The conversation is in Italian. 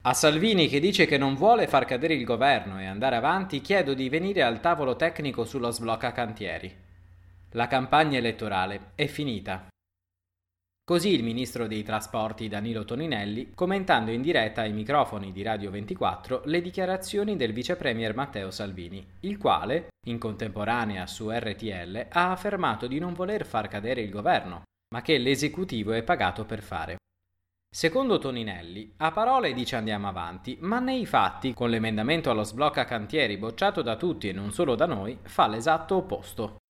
A Salvini, che dice che non vuole far cadere il governo e andare avanti, chiedo di venire al tavolo tecnico sullo sblocca cantieri. La campagna elettorale è finita. Così il ministro dei trasporti Danilo Toninelli, commentando in diretta ai microfoni di Radio 24 le dichiarazioni del vice premier Matteo Salvini, il quale, in contemporanea su RTL, ha affermato di non voler far cadere il governo, ma che l'esecutivo è pagato per fare. Secondo Toninelli, a parole dice andiamo avanti, ma nei fatti, con l'emendamento allo sblocca cantieri bocciato da tutti e non solo da noi, fa l'esatto opposto.